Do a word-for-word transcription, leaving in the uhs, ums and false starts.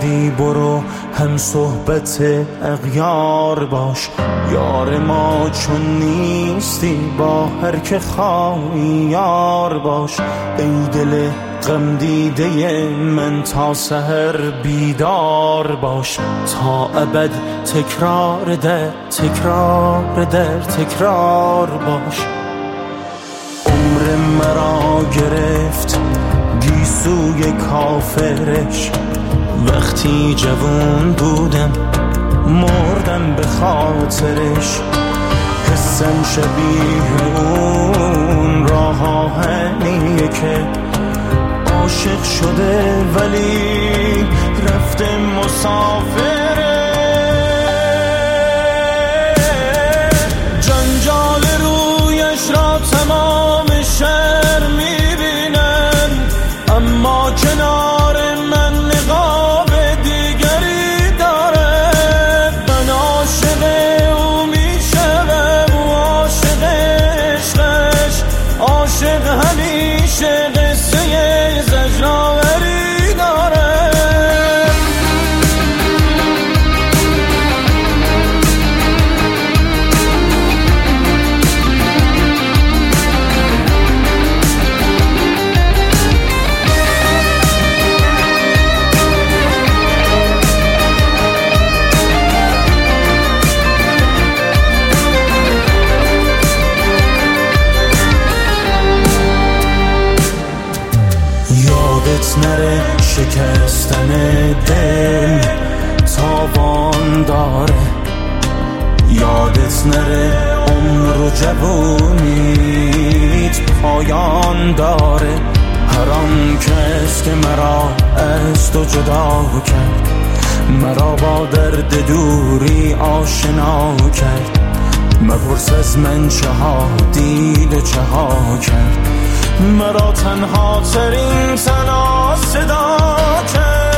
کردی برو هم صحبت اغیار باش. یار ما چون نیستی با هر که خواهی یار باش. ای دل غم دیده من تا سحر بیدار باش. تا ابد تکرار در تکرار در تکرار باش. عمر مرا گرفت گیسوی کافرش، وقتی جوان بودم مردم به خاطرش. حسم شبیه اون راه آهنیه که عاشق شده ولی رفته مسافره. جنجال رویش را تمام شهر میبینن، اما کنار من نقاب دیگری داره. من عاشق او میشم و عاشق عشقش، عاشق همیشه قصه زجرآوری داره. یادت نره شکستن دل تاوان داره. یادت نره عمر و جوونیت پایان داره. هر آن کس که مرا از تو جدا کرد، مرا با درد دوری آشنا کرد. مپرس از من چه ها دید و چه ها کرد، مرا تنها ترین تنها صدا کرد.